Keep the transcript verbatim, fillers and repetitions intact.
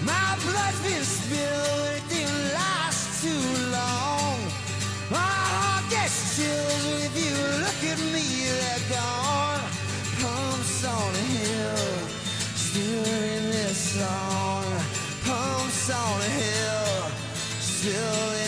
My blood's been spilled, it didn't last too long. My heart gets chills if you look at me, they're gone. Pumps on a hill, still in this song. Pumps on a hill, still in